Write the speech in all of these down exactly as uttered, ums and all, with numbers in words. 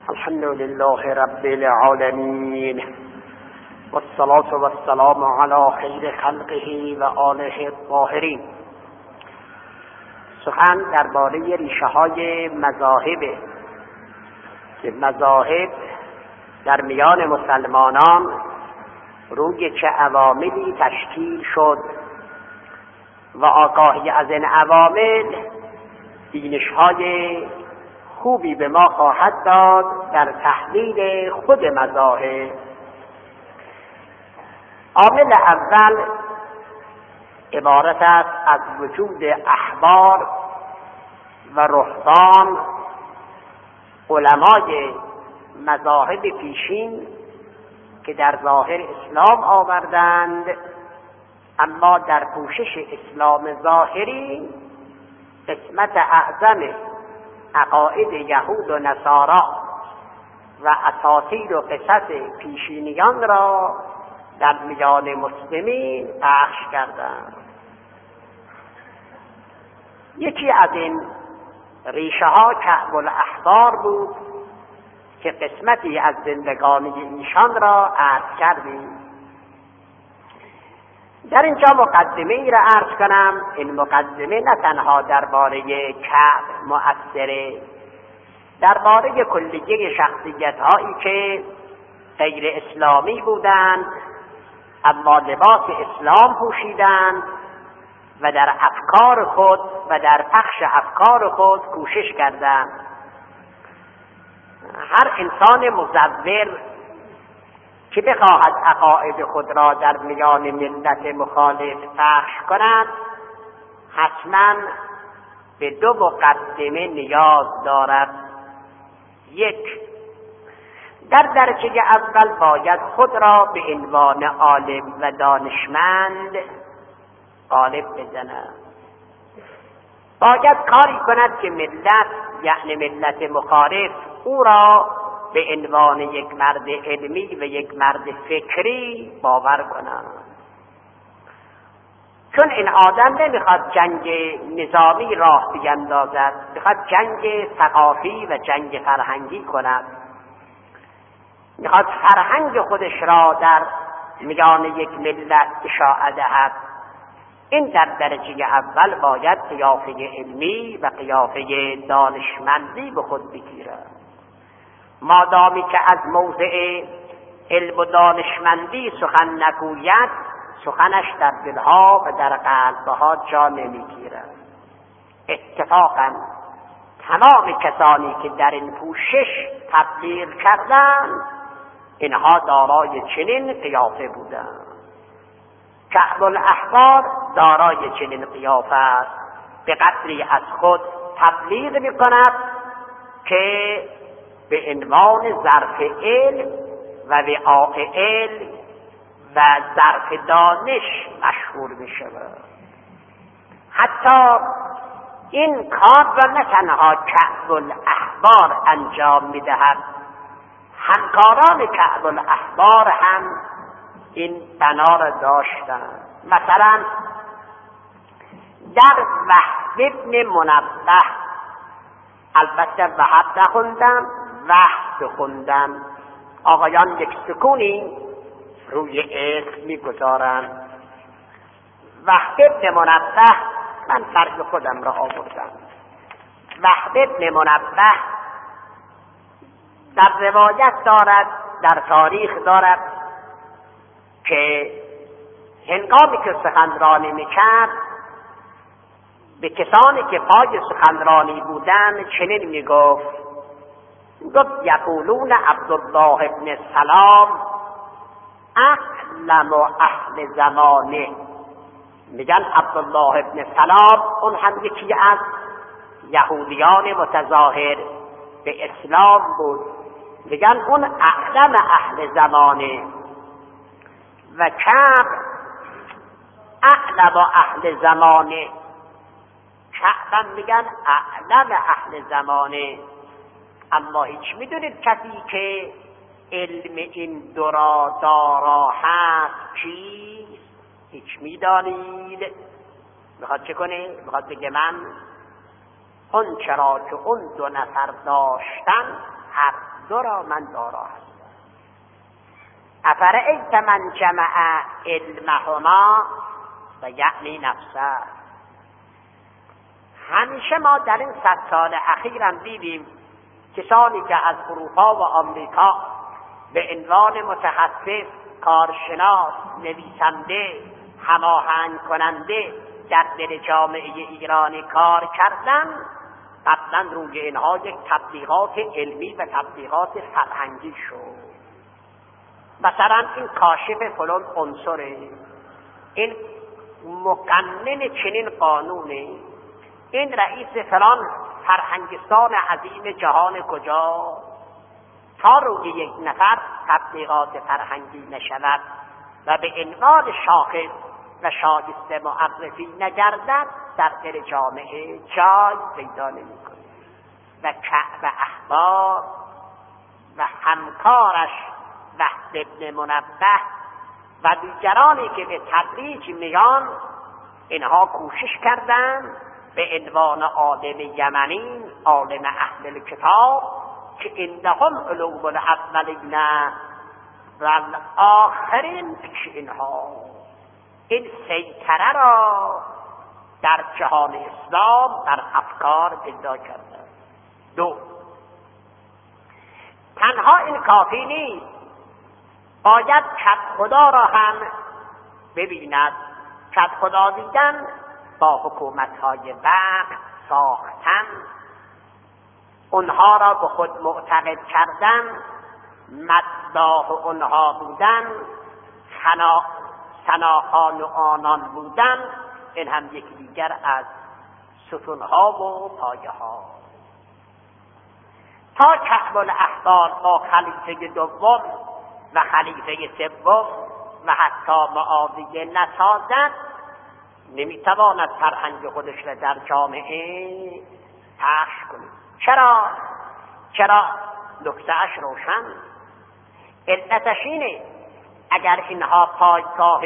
الحمد لله رب العالمين والصلاة والسلام على خیر خلقه و آله الطاهرین. سخن درباره ریشه های مذاهب که مذاهب در میان مسلمانان روی چه عواملی تشکیل شد و آگاهی از این عوامل بینش‌های خوبی به ما خواهد داد در تحلیل خود مذاهب. عامل اول عبارت است از وجود احبار و رهبان، علمای مذاهب پیشین که در ظاهر اسلام آوردند، اما در پوشش اسلام ظاهری قسمت اعظم عقاید یهود و نصارا و اساطیر و قصص پیشینیان را در میان مسلمین پخش کردند. یکی از این ریشه ها کعب الاحبار بود که قسمتی از زندگانی ایشان را عرض کردیم. در اینجا مقدمه ای را عرض کنم. این مقدمه نه تنها درباره کعب مؤثره، درباره کلیه شخصیت هایی که غیر اسلامی بودند اما لباس اسلام پوشیدند و در افکار خود و در پخش افکار خود کوشش کردند. هر انسان مزور که بخواهد عقاید خود را در میان ملت مخالف پخش کند، حتما به دو مقدمه نیاز دارد. یک، در درجه اول باید خود را به عنوان عالم و دانشمند غالب بزند. باید کاری کند که ملت، یعنی ملت مخالف، او را به عنوان یک مرد علمی و یک مرد فکری باور کنند. چون این آدم نمیخواد جنگ نظامی راه بیندازد، میخواد جنگ ثقافی و جنگ فرهنگی کند، میخواد فرهنگ خودش را در میان یک ملت اشاعه دهد. این در درجه اول باید قیافه علمی و قیافه دانشمندی به خود بگیرد. مادامی که از موضع علم و دانشمندی سخن نگوید، سخنش در دلها و در قلبها جا نمیگیرد. اتفاقا تمام کسانی که در این پوشش تبلیغ کردند، اینها دارای چنین قیافه بودند. کعب الاحبار دارای چنین قیافه است. به قدری از خود تبلیغ میکند که به عنوان ظرف علم و وعاء علم و ظرف دانش مشهور می شود. حتی این کار را نه تنها کعب الاحبار انجام می دهد، همکاران کعب الاحبار هم این بنا را داشتند. مثلا در وهب ابن منبه، البته وهب نخوندم، وهب خوندم، آقایان یک سکونی روی اسم میگذارند. وهب ابن منبه، من فرق خودم را آوردم. وهب ابن منبه در روایت دارد، در تاریخ دارد که هنگامی که سخنرانی میکرد به کسانی که پای سخنرانی بودند چنین میگفت: گفت یقولون عبدالله ابن سلام اعلم اهل زمانه. میگن عبدالله ابن سلام، اون هم یکی از یهودیان متظاهر به اسلام بود، میگن اون اعلم اهل زمانه. و کعب اعلم اهل زمانه، کعب میگن اعلم اهل زمانه. اما هیچ میدونید کسی که علم این دو را دارا هست چیست؟ هیچ میدانید؟ میخواد چه کنه؟ میخواد بگه من اون چرا که اون دو نفر داشتن هر دو را من دارا هستم. افرأیت من جمع علمهما و یعنی نفسه. همیشه ما در این صد سال اخیرم دیدیم کسانی که از اروپا و آمریکا به عنوان متخصص، کارشناس، نویسنده، هماهنگ کننده در دل جامعه ایرانی کار کردن، قبلا روی اینها یک تبلیغات علمی و تبلیغات فرهنگی شد. مثلا این کاشف فلان عنصره، این مقنن چنین قانونه، این رئیس فلان فرهنگستان عظیم جهان کجا، تا روی یک نفر تبلیغات فرهنگی نشود و به عنوان شاخص و شایسته معرفی نگردد، در دل جامعه جای پیدا نمی‌کند. و کعب احبار و همکارش وحد ابن منبه و دیگرانی که به تدریج میان، اینها کوشش کردند به عنوان عالم یمنی، عالم اهل کتاب که عندهم علوم الاولین و الاخرین، که اینها این سیطره را در جهان اسلام در افکار پیدا کردند. دو، تنها این کافی نیست، باید کد خدا را هم ببیند. کد خدا دیدن با حکومت‌های وقت ساختن، اونها را به خود معتقد کردن، مداح اونها بودن، ثناخوان آنان بودن، این هم یکی دیگر از ستونها و پایه ها. تا کعب الاحبار با خلیفه دوم و خلیفه سوم و حتی معاویه نسازد، نمیتواند فرهنگ خودش را در جامعه پخش کند. چرا؟ چرا؟ نکته‌اش روشن. علتش اینه اگر اینها پایگاه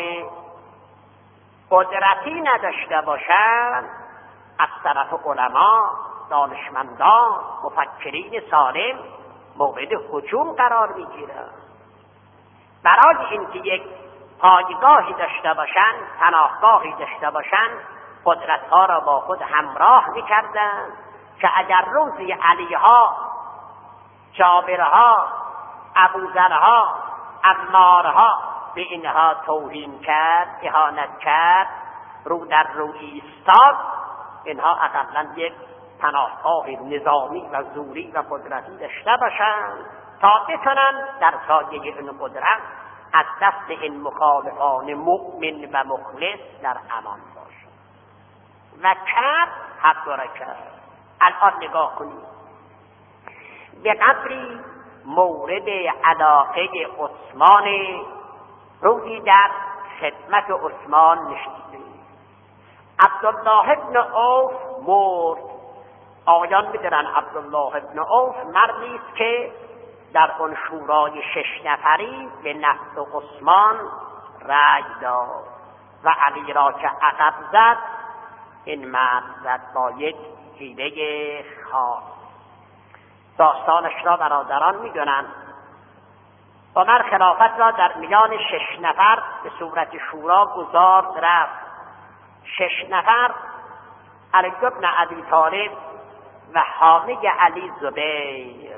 قدرتی نداشته باشند، از طرف علما، دانشمندان، مفکرین سالم مورد هجوم قرار میگیرند. برای اینکه یک پایگاهی داشته باشند، پناهگاهی داشته باشند، قدرت‌ها را با خود همراه می‌کردند که اگر روزی علیها، جابرها، ابوذرها، عمارها به اینها توهین کرد، اهانت کرد، رو در رو ایستاد، اینها اقلاً یک پناهگاه نظامی و زوری و قدرتی داشته باشند تا بتونن در سایه این قدرت از دست این مخالفان مؤمن و مخلص در امان باشند. و کرد، حق را کرد. الان نگاه کنید، به قدری مورد علاقه عثمان، روزی در خدمت عثمان نشسته. عبدالله ابن عوف مرد. آقایان می‌دونن عبدالله ابن عوف مردی است که در اون شورای شش نفری به نفس عثمان رأی داد و علی را که عقب زد، این مرد زد با یک حیله خاص. داستانش را برادران میدونن. عمر خلافت را در میان شش نفر به صورت شورا گذارد رفت. شش نفر: علی بن ابی طالب و حامی علی زبیر،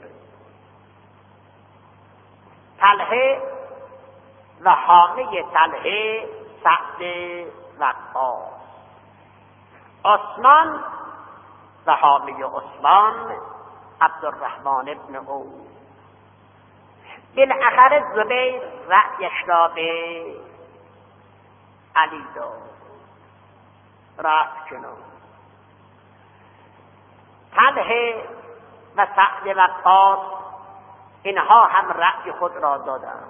طلحه و حامی طلحه سعد وقاص، عثمان و حامی عثمان عبدالرحمن ابن عوف. بالاخره زبیر رأیش را به علی داد، رفت کنار. طلحه و سعد وقاص اینها هم رأی خود را دادند.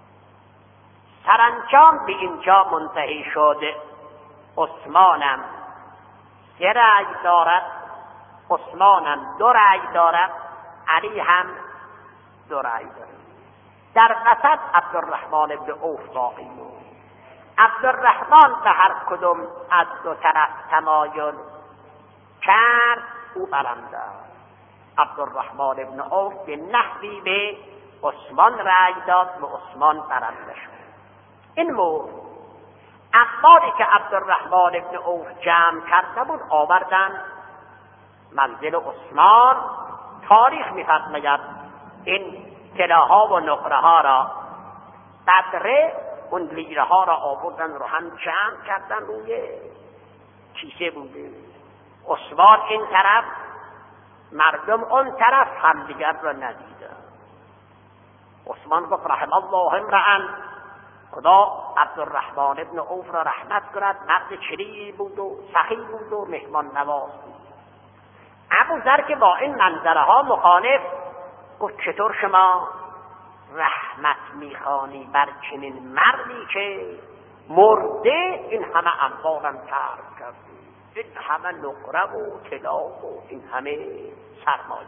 سرانجام به اینجا منتهی شد عثمانم سه رأی دارد، عثمانم دو رأی دارد، علی هم دو رأی دارد. در وسط عبدالرحمن ابن عوف باقی بود. عبدالرحمن به هر کدوم از دو طرف تمایل کرد، او برنده. عبدالرحمن ابن عوف به نحوی به عثمان رأی داد و عثمان برنده شد. این مورد اخباری که عبدالرحمن ابن عوف جمع کرده بود آوردن منزل عثمان. تاریخ می‌فرماید این طلاها و نقره ها را بدره اون لیره ها را آوردن رو هم جمع کردن روی کیسه بوده. عثمان این طرف، مردم اون طرف، همدیگر را ندیدن. عثمان گفت رحم الله امرأ، خدا عبدالرحمن ابن عوف را رحمت کند، مرد چری بود و سخی بود و مهمان نواز بود. ابوذر که با این منظره ها مخالف گفت چطور شما رحمت میخوانی بر چنین مردی که مرده این همه اموالم ترک کرده، این همه نقره و طلا و این همه سرمایه.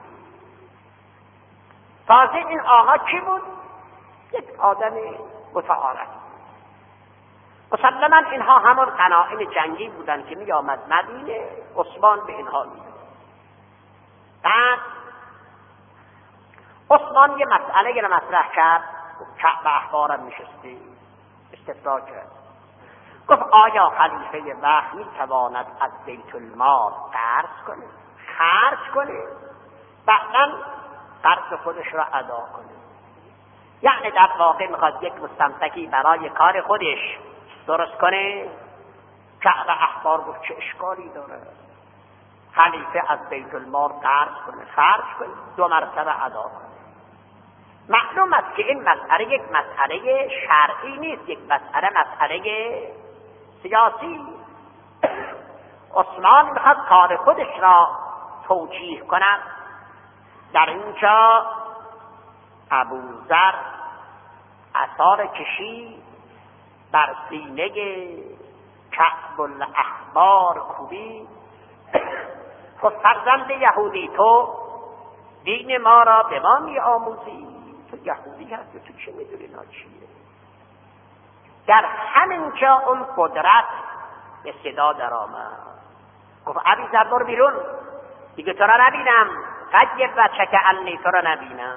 تازه این آقا کی بود؟ یک آدم متعارف. مسلما اینها همون غنایم جنگی بودن که می آمد مدینه، عثمان به اینها می داد. بعد عثمان یه مسئله رو مطرح کرد، کعب احبارم نشسته استفسار کرد، گفت آیا خلیفه وقت می تواند از بیت المال قرض کنه، خرج کنه، بعداً قرض خودش را ادا کنه؟ یعنی در واقع میخواد یک مستمسکی برای کار خودش درست کنه. کعب احبار گفت چه اشکالی داره خلیفه از بیت المال قرض کنه، خرج کنه، دو مرتبه ادا کنه. معلوم است که این مسئله یک مسئله شرعی نیست، یک مسئله مسئله سیاسی. عثمان میخواد کار خودش را توجیه کند. در اینجا ابوذر اثار کشی بر سینه کعب الاحبار کوبی، خود فرزند یهودی، تو دین ما را به ما می آموزی؟ تو یهودی هستی، تو چه میدونی نا چیه؟ در همین جا اون قدرت به صدا در آمد. گفت ابوذر برو بیرون، دیگه تو را نبینم، قد بچه که انی تو را نبینم.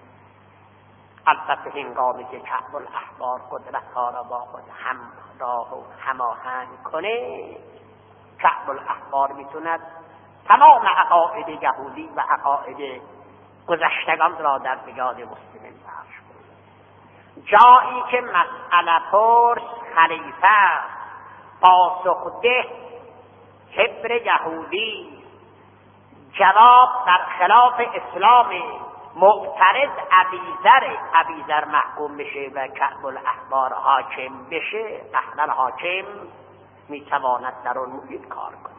البته هنگامی که کعب الاحبار قدرت ها را با خود همراه و هماهنگ کنه، کعب الاحبار میتوند تمام عقاید یهودی و عقاید گذشتگان را در بلاد مسلمین پخش کنه. جایی که مسئله پرس خلیفه، پاسخده حبر یهودی، جواب در خلاف اسلام، معترض ابیذر، ابیذر محکوم بشه و کعب الاحبار حاکم بشه، احنا حاکم میتواند در اون محیط کار کنه.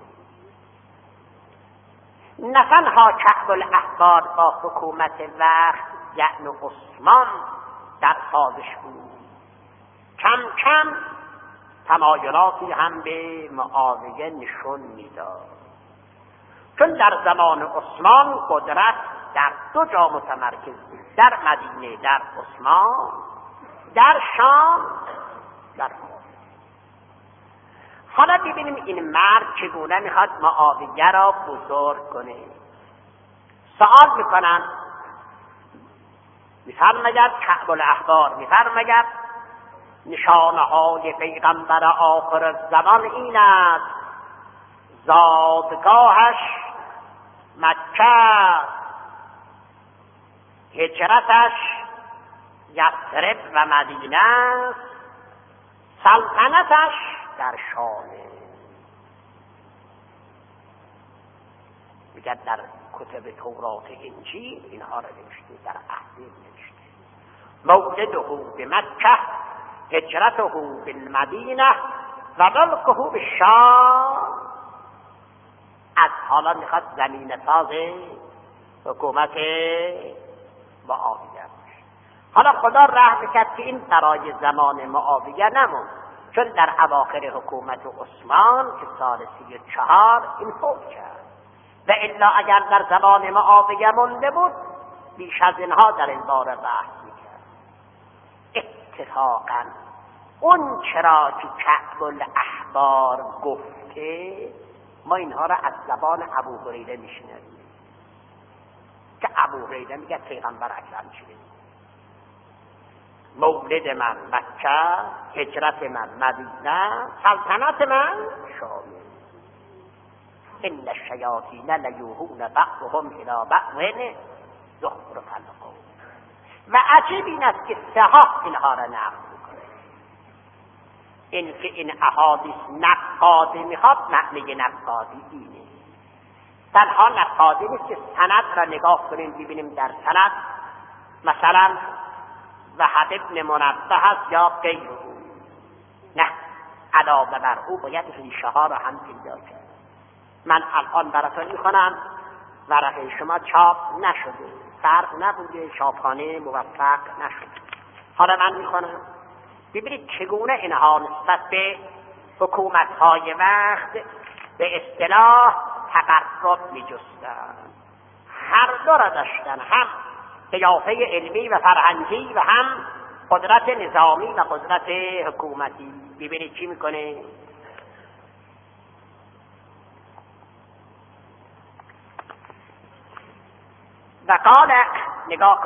نه تنها کعب الاحبار با حکومت وقت یعنی عثمان در سازش بود، کم کم تمایلاتی هم به معاویه نشون میداد. چون در زمان عثمان قدرت در دو جا متمرکز بود، در مدینه در عثمان، در شام در فارس. حالا ببینیم این مرد چگونه میخواد معاویه را بزرگ کنه. سوال میکنن، میفرماید کعب الاحبار میفرماید نشانه های پیغمبر آخر زمان این است زادگاهش مکه، هجرتش یثرب و مدینه، سلطنتش در شامه. میگه در کتب تورات انجیل اینها را نوشته، در احادیث نوشته. مولده به مکه، هجرته به المدینه و ملکه به شام. از حالا میخواد زمین ساز حکومت معاویه باشه. حالا خدا رحم کرد که این برای زمان معاویه نموند، چون در اواخر حکومت عثمان که سال سی و چهار این فوت کرد و الا اگر در زمان معاویه مونده بود بیش از اینها در این باره بحث میکرد. اتفاقا اون چرا که کعب الاحبار گفته ما اینها را از زبان ابو هریره میشنویم. که ابو هریره میگه پیغمبر اکرم چیه؟ مولد من مکه، هجرت من مدینه، سلطنت من شام. ان الشیاطین لیوحون بعضهم الی بعض زخرف القول. و عجیب این است که صحاح اینها را نقل میکنه. این که این احادیث نقادی میخواد، معنی نقادی اینه. تنها نقادی نیست که سند را نگاه کنیم ببینیم در سند مثلا وحد ابن منبه هست یا غیر او. نه، علاوه بر او باید ریشه ها را هم پیدا کرد. من الان براتون میخونم، ورقه شما چاپ نشده، فرق نبوده، چاپخانه موفق نشده. حالا من میخونم ببینید چگونه اینها نسبت به حکومت‌های وقت به اصطلاح تقرب می‌جستند. هر دو را داشتن، هم قیافه علمی و فرهنگی و هم قدرت نظامی و قدرت حکومتی. ببینید چی میکنه. و قال، نگاه